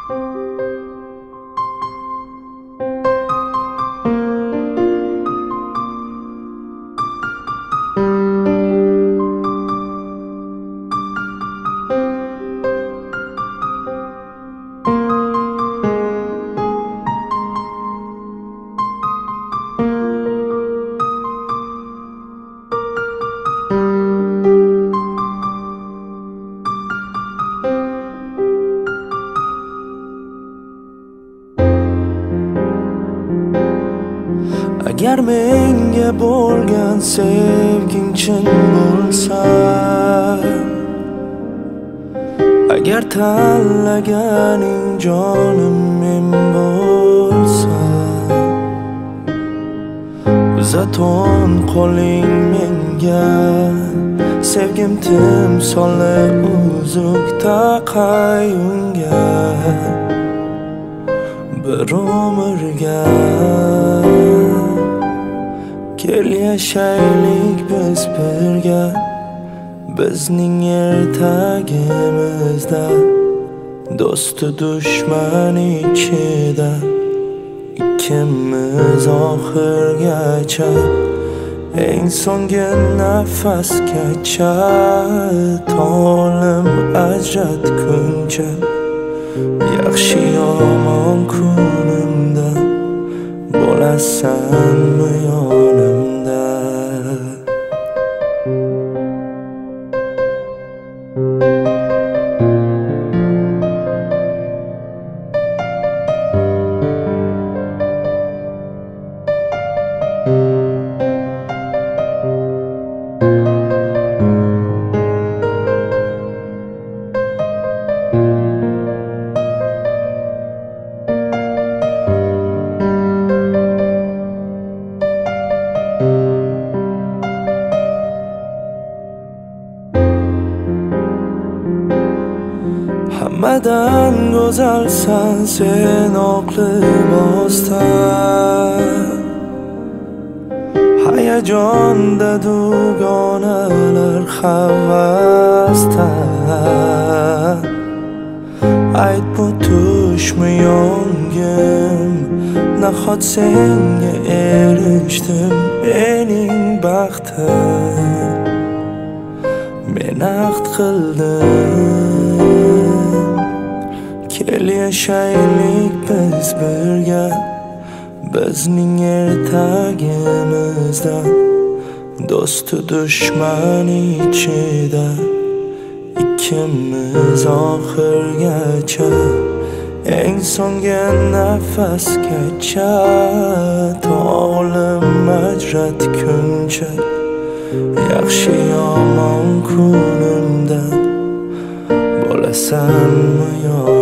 Agar menga bo'lgan sevging chin bo'lsa, agar tanlaganing jonim men bo'lsa, uzaton qo'ling menga, sevgim timsoli uzukda qayyumga, bir umrga kel yashaylik biz birga. Bizning ertagimizda do'stu dushman ichida, ikkimiz oxirgacha, eng so'nggi nafasgacha, to'lim ajratguncha, yaxshi yomon kunimda bo'lasanmi yonimda. Hammadan go'zalsan sen oq libosdan, hayajonda dugonalar havasdan. Ayt bu tushmi yongim, nahot senga erishdim, mening baxtim, men ahd qildim. Kel yashaylik biz birga, bizning ertagimizda, do'stu dushman ichida, ikkimiz oxirgacha, eng so'nggi nafasgacha, to'lim ajratguncha, yaxshi yomon kunimda bo'lasanmi